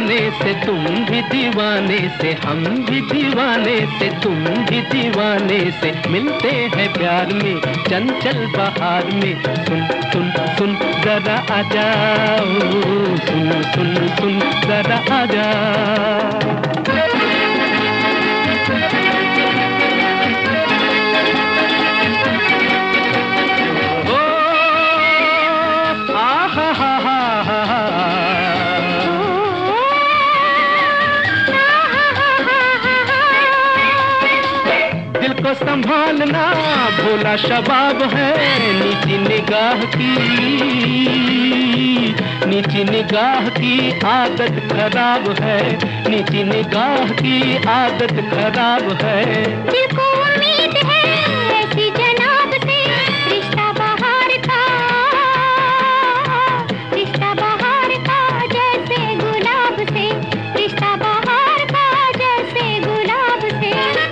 दीवाने से तुम भी दीवाने से, हम भी दीवाने से तुम भी दीवाने से, मिलते हैं प्यार में चंचल बहार में। सुन सुन सुन जरा आ जाओ, सुन सुन सुन जरा आ जाओ। दिल को संभालना भोला शबाब है, नीची निगाह की, नीची निगाह की आदत खराब है, नीची निगाह की आदत खराब है। दिल को उम्मीद है ऐसी जनाब से, रिश्ता बहार का, रिश्ता बहार का जैसे गुलाब से, रिश्ता बहार का जैसे गुलाब से।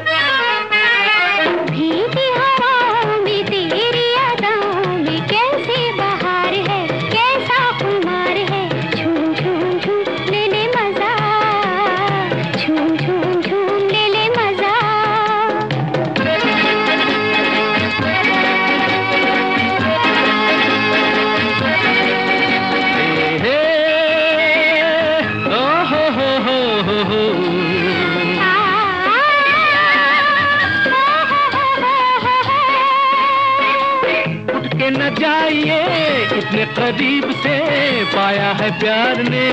भीगी हवाओं में तेरी यादों में कैसी बहार है, कैसा खुमार है। झूम झूम झूम ले ले मजा, झूम झूम झूम ले ले मजा। हे ओ हो उठ के न जाइए इतने करीब से, पाया है प्यार ने,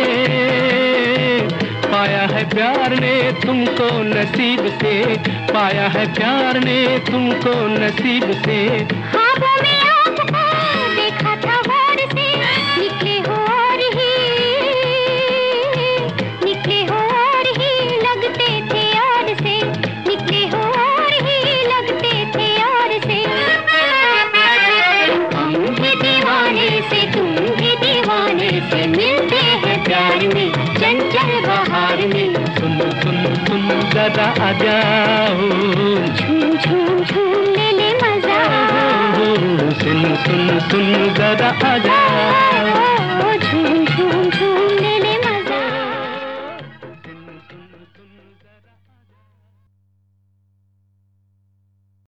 पाया है प्यार ने तुमको नसीब से, पाया है प्यार ने तुमको नसीब से। ख्वाबों में आपको देखा था गौर से, निकले हो और ही, निकले हो और ही लगते थे और से, निकले हो और ही लगते थे और से। हम भी दीवाने से तुम भी दीवाने से, मिलते हैं प्यार में चंचल बहार में। सुन सुन सुन जरा आ जाओ, झूम झूम झूम ले ले मजा। सुन सुन सुन जरा आ जाओ।